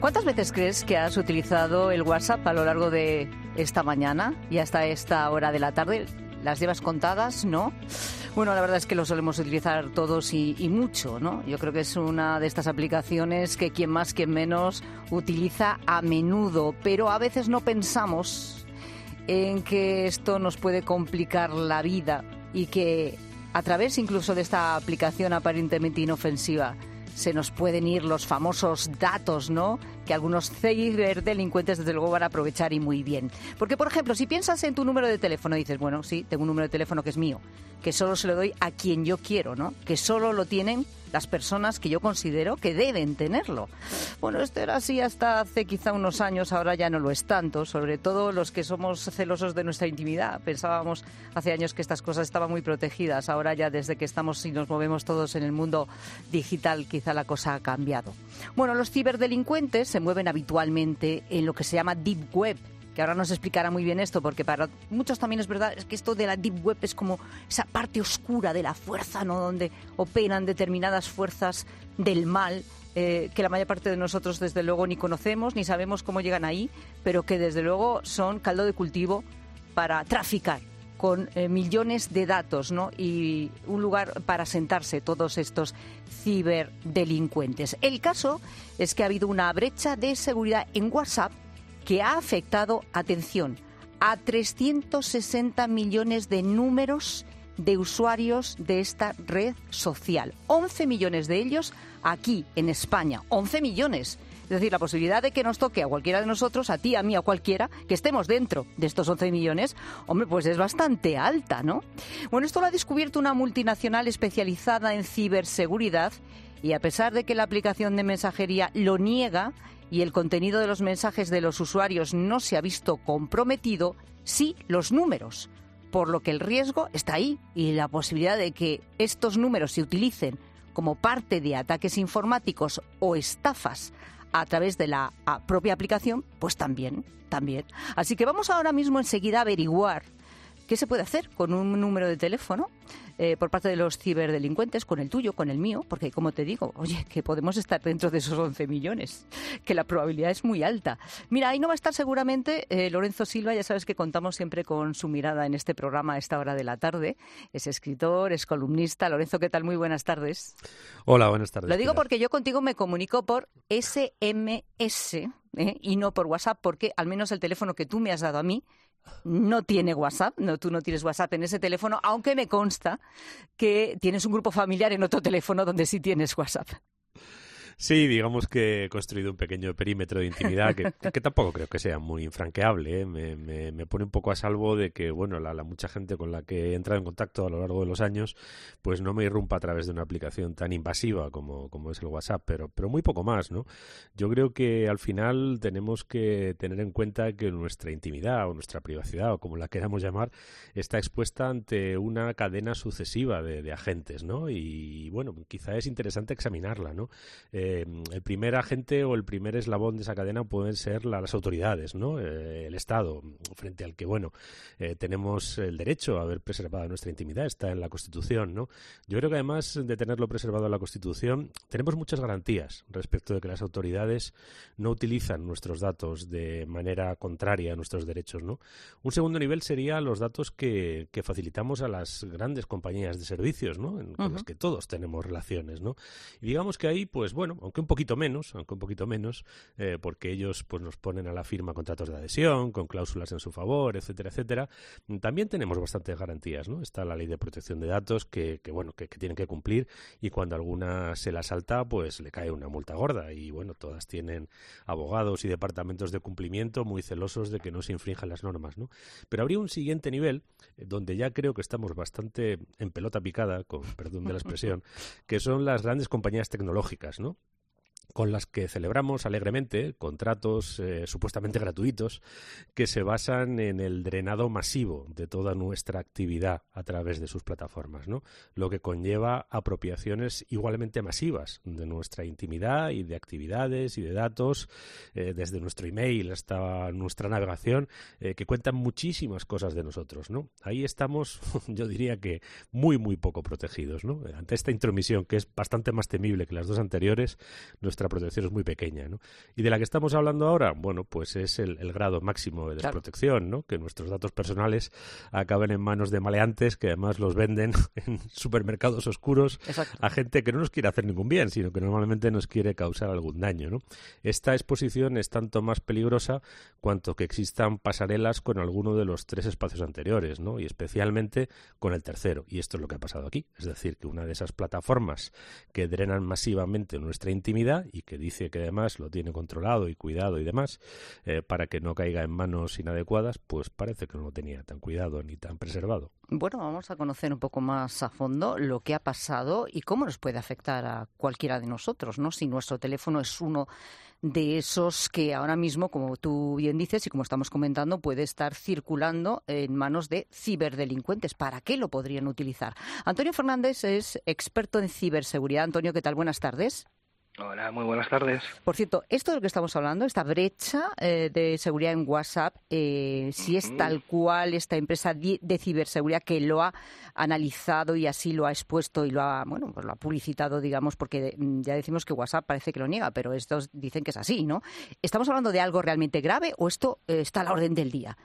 ¿Cuántas veces crees que has utilizado el WhatsApp a lo largo de esta mañana y hasta esta hora de la tarde? ¿Las llevas contadas? ¿No? Bueno, la verdad es que lo solemos utilizar todos y mucho, ¿no? Yo creo que es una de estas aplicaciones que quien más, quien menos utiliza a menudo, pero a veces no pensamos en que esto nos puede complicar la vida y que a través incluso de esta aplicación aparentemente inofensiva se nos pueden ir los famosos datos, ¿no? Que algunos ciberdelincuentes desde luego van a aprovechar y muy bien. Porque, por ejemplo, si piensas en tu número de teléfono y dices, bueno, sí, tengo un número de teléfono que es mío, que solo se lo doy a quien yo quiero, ¿no? Que solo lo tienen las personas que yo considero que deben tenerlo. Bueno, esto era así hasta hace quizá unos años, ahora ya no lo es tanto, sobre todo los que somos celosos de nuestra intimidad. Pensábamos hace años que estas cosas estaban muy protegidas, ahora ya desde que estamos y nos movemos todos en el mundo digital, quizá la cosa ha cambiado. Bueno, los ciberdelincuentes se mueven habitualmente en lo que se llama Deep Web, que ahora nos explicará muy bien esto, porque para muchos también es verdad, es que esto de la Deep Web es como esa parte oscura de la fuerza, ¿no? Donde operan determinadas fuerzas del mal, que la mayor parte de nosotros desde luego ni conocemos, ni sabemos cómo llegan ahí, pero que desde luego son caldo de cultivo para traficar con millones de datos, ¿no? Y un lugar para sentarse todos estos ciberdelincuentes. El caso es que ha habido una brecha de seguridad en WhatsApp que ha afectado, atención, a 360 millones de números de usuarios de esta red social. 11 millones de ellos aquí, en España. 11 millones. Es decir, la posibilidad de que nos toque a cualquiera de nosotros, a ti, a mí, a cualquiera, que estemos dentro de estos 11 millones, hombre, pues es bastante alta, ¿no? Bueno, esto lo ha descubierto una multinacional especializada en ciberseguridad y a pesar de que la aplicación de mensajería lo niega y el contenido de los mensajes de los usuarios no se ha visto comprometido, sí los números, por lo que el riesgo está ahí y la posibilidad de que estos números se utilicen como parte de ataques informáticos o estafas a través de la propia aplicación, pues también. Así que vamos ahora mismo enseguida a averiguar qué se puede hacer con un número de teléfono por parte de los ciberdelincuentes, con el tuyo, con el mío, porque como te digo, oye, que podemos estar dentro de esos 11 millones, que la probabilidad es muy alta. Mira, ahí no va a estar seguramente Lorenzo Silva, ya sabes que contamos siempre con su mirada en este programa a esta hora de la tarde. Es escritor, es columnista. Lorenzo, ¿qué tal? Muy buenas tardes. Hola, buenas tardes. Lo digo porque yo contigo me comunico por SMS y no por WhatsApp, porque al menos el teléfono que tú me has dado a mí no tiene WhatsApp, tú no tienes WhatsApp en ese teléfono, aunque me consta que tienes un grupo familiar en otro teléfono donde sí tienes WhatsApp. Sí, digamos que he construido un pequeño perímetro de intimidad que tampoco creo que sea muy infranqueable, ¿eh? Me pone un poco a salvo de que, bueno, la mucha gente con la que he entrado en contacto a lo largo de los años, pues no me irrumpa a través de una aplicación tan invasiva como es el WhatsApp, pero muy poco más, ¿no? Yo creo que al final tenemos que tener en cuenta que nuestra intimidad o nuestra privacidad, o como la queramos llamar, está expuesta ante una cadena sucesiva de agentes, ¿no? Y, bueno, quizá es interesante examinarla, ¿no? El primer agente o el primer eslabón de esa cadena pueden ser las autoridades, ¿no? El Estado, frente al que, bueno, tenemos el derecho a haber preservado nuestra intimidad, está en la Constitución, ¿no? Yo creo que además de tenerlo preservado en la Constitución, tenemos muchas garantías respecto de que las autoridades no utilizan nuestros datos de manera contraria a nuestros derechos, ¿no? Un segundo nivel sería los datos que facilitamos a las grandes compañías de servicios, ¿no? Con las que todos tenemos relaciones, ¿no? Y digamos que ahí, pues bueno, aunque un poquito menos, porque ellos pues nos ponen a la firma contratos de adhesión, con cláusulas en su favor, etcétera, etcétera, también tenemos bastantes garantías, ¿no? Está la ley de protección de datos que tienen que cumplir y cuando alguna se la salta, pues le cae una multa gorda y bueno, todas tienen abogados y departamentos de cumplimiento muy celosos de que no se infrinjan las normas, ¿no? Pero habría un siguiente nivel donde ya creo que estamos bastante en pelota picada, con perdón de la expresión, que son las grandes compañías tecnológicas, ¿no? Con las que celebramos alegremente contratos supuestamente gratuitos que se basan en el drenado masivo de toda nuestra actividad a través de sus plataformas, ¿no? Lo que conlleva apropiaciones igualmente masivas de nuestra intimidad y de actividades y de datos, desde nuestro email hasta nuestra navegación, que cuentan muchísimas cosas de nosotros, ¿no? Ahí estamos, yo diría que muy, muy poco protegidos, ¿no? Ante esta intromisión, que es bastante más temible que las dos anteriores, nuestra nuestra protección es muy pequeña, ¿no? Y de la que estamos hablando ahora, bueno, pues es el grado máximo de desprotección, ¿no? Que nuestros datos personales acaben en manos de maleantes que además los venden en supermercados oscuros a gente que no nos quiere hacer ningún bien, sino que normalmente nos quiere causar algún daño, ¿no? Esta exposición es tanto más peligrosa cuanto que existan pasarelas con alguno de los 3 espacios anteriores, ¿no? Y especialmente con el tercero. Y esto es lo que ha pasado aquí. Es decir, que una de esas plataformas que drenan masivamente nuestra intimidad y que dice que además lo tiene controlado y cuidado y demás, para que no caiga en manos inadecuadas, pues parece que no lo tenía tan cuidado ni tan preservado. Bueno, vamos a conocer un poco más a fondo lo que ha pasado y cómo nos puede afectar a cualquiera de nosotros, ¿no? Si nuestro teléfono es uno de esos que ahora mismo, como tú bien dices y como estamos comentando, puede estar circulando en manos de ciberdelincuentes. ¿Para qué lo podrían utilizar? Antonio Fernández es experto en ciberseguridad. Antonio, ¿qué tal? Buenas tardes. Hola, muy buenas tardes. Por cierto, esto de lo que estamos hablando, esta brecha de seguridad en WhatsApp, si es tal cual esta empresa de ciberseguridad que lo ha analizado y así lo ha expuesto y lo ha, bueno, pues lo ha publicitado, digamos, porque ya decimos que WhatsApp parece que lo niega, pero estos dicen que es así, ¿no? ¿Estamos hablando de algo realmente grave o esto está a la orden del día?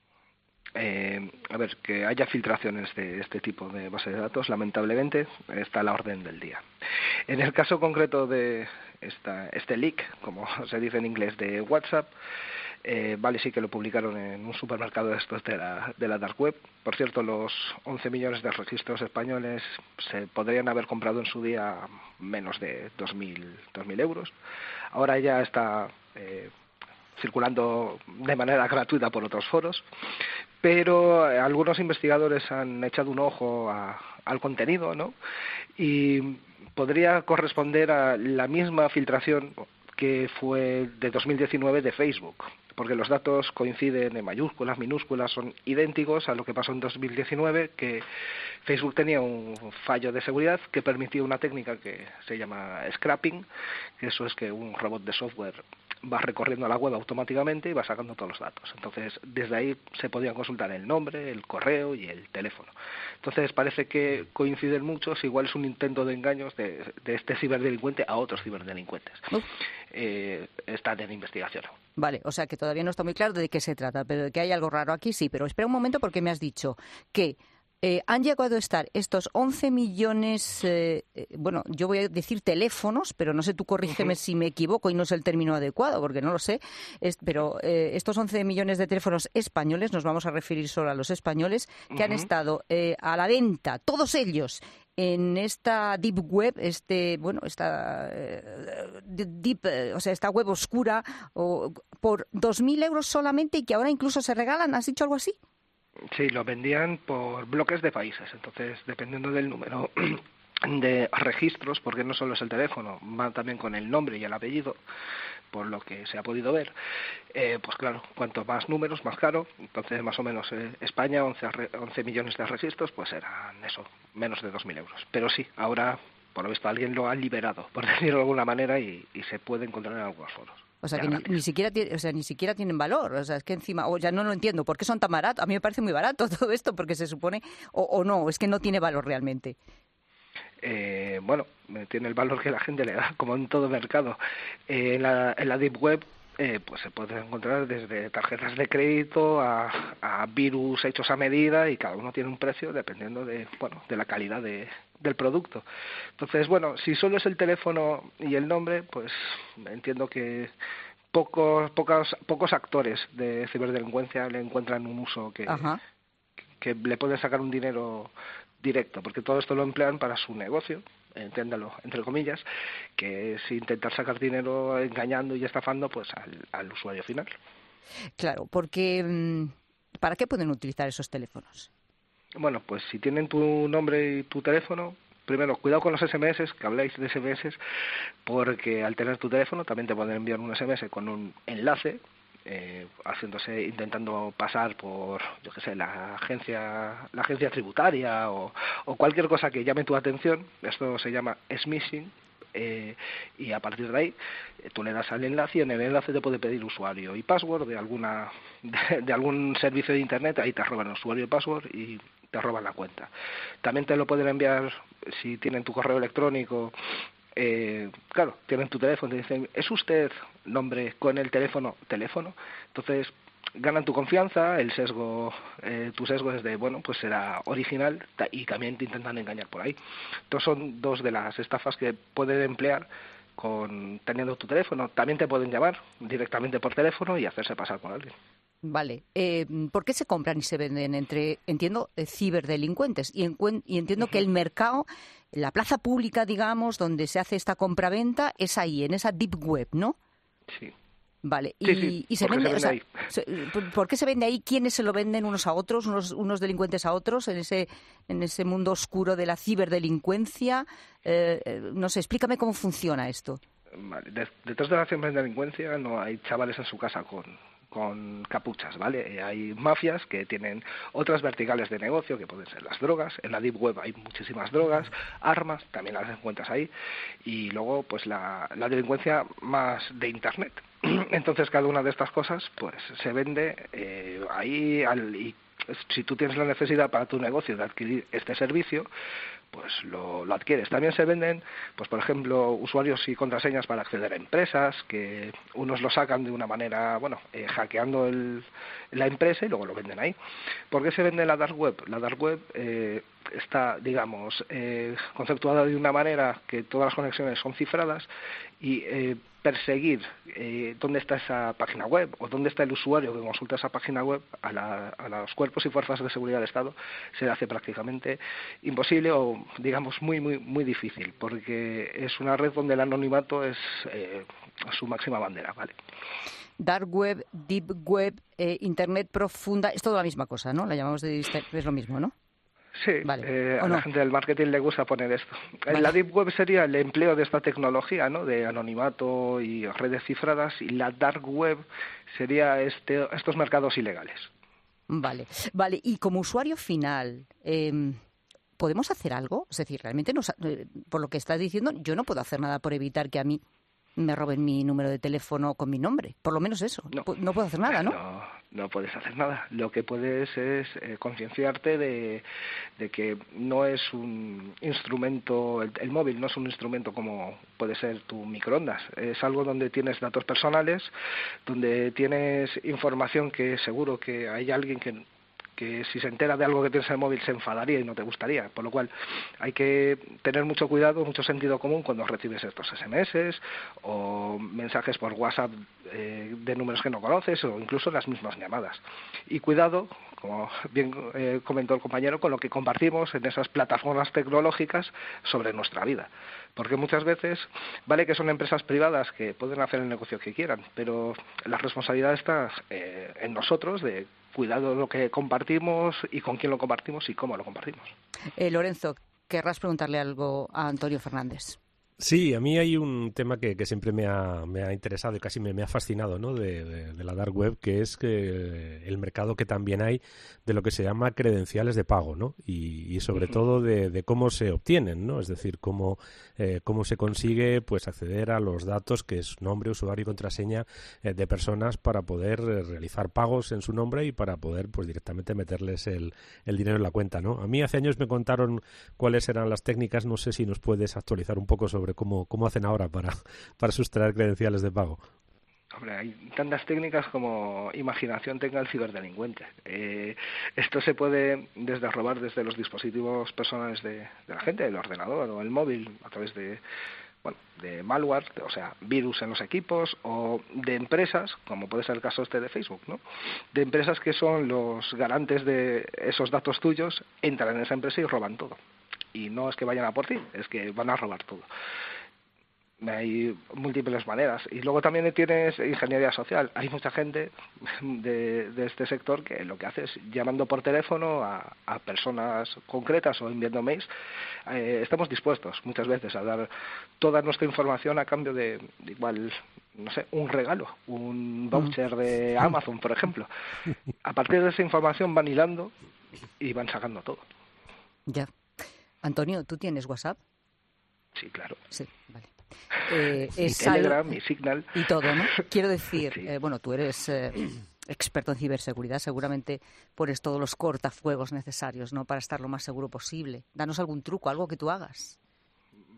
A ver, que haya filtraciones de este tipo de base de datos, lamentablemente, está a la orden del día. En el caso concreto de este leak, como se dice en inglés, de WhatsApp, vale, sí que lo publicaron en un supermercado de estos de la dark web. Por cierto, los 11 millones de registros españoles se podrían haber comprado en su día menos de 2.000 euros. Ahora ya está circulando de manera gratuita por otros foros, pero algunos investigadores han echado un ojo al contenido, ¿no? Y podría corresponder a la misma filtración que fue de 2019 de Facebook, porque los datos coinciden en mayúsculas, minúsculas, son idénticos a lo que pasó en 2019, que Facebook tenía un fallo de seguridad que permitía una técnica que se llama scrapping, que eso es que un robot de software va recorriendo la web automáticamente y va sacando todos los datos. Entonces, desde ahí se podían consultar el nombre, el correo y el teléfono. Entonces, parece que coinciden muchos, igual es un intento de engaños de este ciberdelincuente a otros ciberdelincuentes. Están en investigación. Vale, o sea que todavía no está muy claro de qué se trata, pero de que hay algo raro aquí sí. Pero espera un momento porque me has dicho que han llegado a estar estos 11 millones, bueno, yo voy a decir teléfonos, pero no sé, tú corrígeme si me equivoco y no es el término adecuado, porque no lo sé, pero estos 11 millones de teléfonos españoles, nos vamos a referir solo a los españoles, que han estado a la venta, todos ellos, en esta deep web, esta esta web oscura, por 2.000 euros solamente y que ahora incluso se regalan, ¿has dicho algo así? Sí, lo vendían por bloques de países, entonces dependiendo del número de registros, porque no solo es el teléfono, va también con el nombre y el apellido, por lo que se ha podido ver, pues claro, cuanto más números, más caro. Entonces más o menos España, 11 millones de registros, pues eran eso, menos de 2.000 euros. Pero sí, ahora por lo visto alguien lo ha liberado, por decirlo de alguna manera, y se puede encontrar en algunos foros. O sea, que ni siquiera tienen valor. O sea, es que encima, ya no lo entiendo. ¿Por qué son tan baratos? A mí me parece muy barato todo esto, porque se supone, o no, es que no tiene valor realmente. Bueno, tiene el valor que la gente le da, como en todo mercado. En la Deep Web, pues se puede encontrar desde tarjetas de crédito a virus hechos a medida, y cada uno tiene un precio dependiendo de la calidad del producto. Entonces, bueno, si solo es el teléfono y el nombre, pues entiendo que pocos actores de ciberdelincuencia le encuentran un uso que le pueden sacar un dinero directo, porque todo esto lo emplean para su negocio, entiéndalo, entre comillas, que es intentar sacar dinero engañando y estafando pues al usuario final. Claro, porque ¿para qué pueden utilizar esos teléfonos? Bueno, pues si tienen tu nombre y tu teléfono, primero, cuidado con los SMS, que habláis de SMS, porque al tener tu teléfono también te pueden enviar un SMS con un enlace, intentando pasar por, yo qué sé, la agencia tributaria o cualquier cosa que llame tu atención. Esto se llama smishing. Y a partir de ahí tú le das al enlace y en el enlace te puede pedir usuario y password de algún servicio de internet. Ahí te roban el usuario y password y te roban la cuenta. También te lo pueden enviar, si tienen tu correo electrónico, claro, tienen tu teléfono y te dicen, ¿es usted nombre con el teléfono? Entonces ganan tu confianza, el sesgo, tu sesgo es de, bueno, pues será original, y también te intentan engañar por ahí. Entonces son dos de las estafas que pueden emplear teniendo tu teléfono. También te pueden llamar directamente por teléfono y hacerse pasar por alguien. Vale. ¿Por qué se compran y se venden entiendo, ciberdelincuentes? Y entiendo que el mercado, la plaza pública, digamos, donde se hace esta compraventa, es ahí, en esa deep web, ¿no? Sí. Vale. Sí, y se vende, ahí. ¿Por qué se vende ahí? ¿Quiénes se lo venden unos a otros, unos delincuentes a otros, en ese mundo oscuro de la ciberdelincuencia? No sé, explícame cómo funciona esto. Vale. Detrás de la ciberdelincuencia no hay chavales en su casa con capuchas, ¿vale? Hay mafias que tienen otras verticales de negocio, que pueden ser las drogas. En la Deep Web hay muchísimas drogas, armas, también las encuentras ahí. Y luego, pues la delincuencia más de Internet. Entonces, cada una de estas cosas, pues se vende ahí. Y si tú tienes la necesidad para tu negocio de adquirir este servicio, pues lo adquieres. También se venden, pues por ejemplo, usuarios y contraseñas para acceder a empresas, que unos lo sacan de una manera, hackeando la empresa y luego lo venden ahí. ¿Por qué se vende la Dark Web? La Dark Web está, digamos, conceptuada de una manera que todas las conexiones son cifradas y perseguir dónde está esa página web o dónde está el usuario que consulta esa página web a los cuerpos y fuerzas de seguridad del Estado se le hace prácticamente imposible o, digamos, muy, muy, muy difícil, porque es una red donde el anonimato es su máxima bandera, ¿vale? Dark Web, Deep Web, Internet profunda, es toda la misma cosa, ¿no? La llamamos es lo mismo, ¿no? Sí, vale. A la gente del marketing le gusta poner esto. Vale. La Deep Web sería el empleo de esta tecnología, ¿no? De anonimato y redes cifradas, y la Dark Web sería estos mercados ilegales. Vale. Y como usuario final, ¿podemos hacer algo? Es decir, realmente, por lo que estás diciendo, yo no puedo hacer nada por evitar que a mí me roben mi número de teléfono con mi nombre. Por lo menos eso. No puedo hacer nada, ¿no? No puedes hacer nada. Lo que puedes es concienciarte de que no es un instrumento, el móvil no es un instrumento como puede ser tu microondas. Es algo donde tienes datos personales, donde tienes información que seguro que hay alguien que si se entera de algo que tienes en el móvil se enfadaría y no te gustaría, por lo cual hay que tener mucho cuidado, mucho sentido común cuando recibes estos SMS o mensajes por WhatsApp de números que no conoces o incluso las mismas llamadas. Y cuidado, como bien comentó el compañero, con lo que compartimos en esas plataformas tecnológicas sobre nuestra vida. Porque muchas veces, vale que son empresas privadas que pueden hacer el negocio que quieran, pero la responsabilidad está en nosotros de cuidado de lo que compartimos y con quién lo compartimos y cómo lo compartimos. Lorenzo, querrás preguntarle algo a Antonio Fernández. Sí, a mí hay un tema que siempre me ha interesado y casi me ha fascinado, ¿no? de la Dark Web, que es que el mercado que también hay de lo que se llama credenciales de pago, ¿no? Y sobre todo de cómo se obtienen, ¿no? Es decir, cómo se consigue pues acceder a los datos que es nombre, usuario y contraseña de personas para poder realizar pagos en su nombre y para poder pues directamente meterles el dinero en la cuenta, ¿no? A mí hace años me contaron cuáles eran las técnicas, no sé si nos puedes actualizar un poco sobre cómo hacen ahora para sustraer credenciales de pago. Hombre, hay tantas técnicas como imaginación tenga el ciberdelincuente. Esto se puede desde robar desde los dispositivos personales de la gente, el ordenador o el móvil, a través de malware, o sea, virus en los equipos, o de empresas, como puede ser el caso de Facebook, ¿no? De empresas que son los garantes de esos datos tuyos, entran en esa empresa y roban todo. Y no es que vayan a por ti, es que van a robar todo. Hay múltiples maneras. Y luego también tienes ingeniería social. Hay mucha gente de este sector que lo que hace es llamando por teléfono a personas concretas o enviando mails. Estamos dispuestos muchas veces a dar toda nuestra información a cambio de igual, no sé, un regalo, un voucher de Amazon, por ejemplo. A partir de esa información van hilando y van sacando todo. Ya. Antonio, ¿tú tienes WhatsApp? Sí, claro. Sí, vale. Mi Telegram, mi Signal. Y todo, ¿no? Quiero decir, sí. Tú eres experto en ciberseguridad, seguramente pones todos los cortafuegos necesarios, ¿no? Para estar lo más seguro posible. Danos algún truco, algo que tú hagas.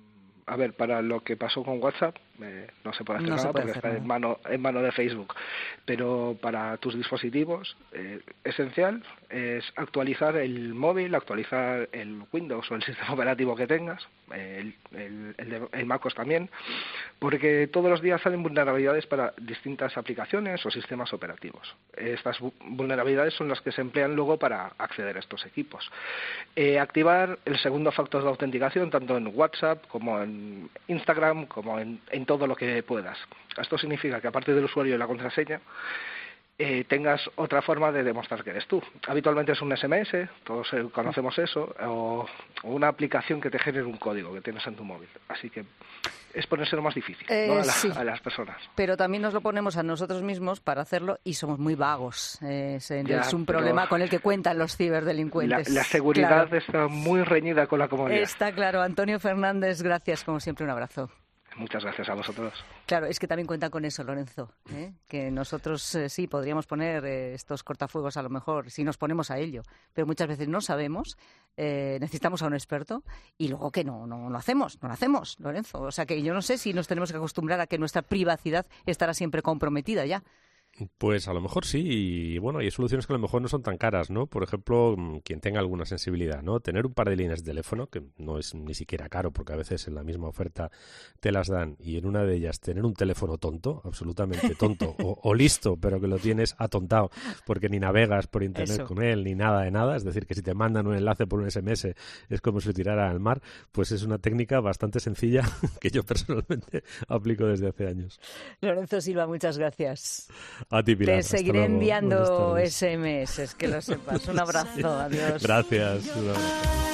A ver, para lo que pasó con WhatsApp no se puede hacer nada porque está en mano de Facebook, pero para tus dispositivos esencial es actualizar el móvil, actualizar el Windows o el sistema operativo que tengas, el MacOS también, porque todos los días salen vulnerabilidades para distintas aplicaciones o sistemas operativos. Estas vulnerabilidades son las que se emplean luego para acceder a estos equipos. Activar el segundo factor de autenticación tanto en WhatsApp como en Instagram como en todo lo que puedas. Esto significa que aparte del usuario y la contraseña tengas otra forma de demostrar que eres tú. Habitualmente es un SMS, todos conocemos eso, o una aplicación que te genere un código que tienes en tu móvil. Así que es ponérselo más difícil, ¿no? Sí, a las personas. Pero también nos lo ponemos a nosotros mismos para hacerlo y somos muy vagos. Es un problema con el que cuentan los ciberdelincuentes. La seguridad está muy reñida con la comodidad. Está claro. Antonio Fernández, gracias. Como siempre, un abrazo. Muchas gracias a vosotros. Claro, es que también cuentan con eso, Lorenzo, que nosotros sí podríamos poner estos cortafuegos a lo mejor si nos ponemos a ello, pero muchas veces no sabemos, necesitamos a un experto y luego que no lo hacemos, Lorenzo. O sea que yo no sé si nos tenemos que acostumbrar a que nuestra privacidad estará siempre comprometida ya. Pues a lo mejor sí, y bueno, hay soluciones que a lo mejor no son tan caras, ¿no? Por ejemplo, quien tenga alguna sensibilidad, ¿no? Tener un par de líneas de teléfono, que no es ni siquiera caro, porque a veces en la misma oferta te las dan, y en una de ellas tener un teléfono tonto, absolutamente tonto, o listo, pero que lo tienes atontado, porque ni navegas por internet con él, ni nada de nada, es decir, que si te mandan un enlace por un SMS es como si lo tirara al mar, pues es una técnica bastante sencilla que yo personalmente aplico desde hace años. Lorenzo Silva, muchas gracias. A ti, Pilar. Te seguiré enviando SMS, que lo sepas. Un abrazo, adiós. Gracias.